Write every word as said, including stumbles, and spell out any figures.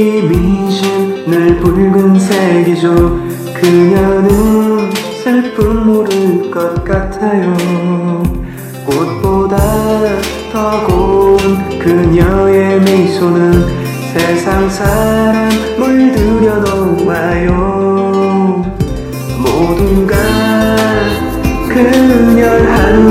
이미진 늘 붉은색이죠. 그녀는 슬픔 모를 것 같아요. 꽃보다 더 고운 그녀의 미소는 세상 사람 물들여 놓아요. 모두가 그녀를 한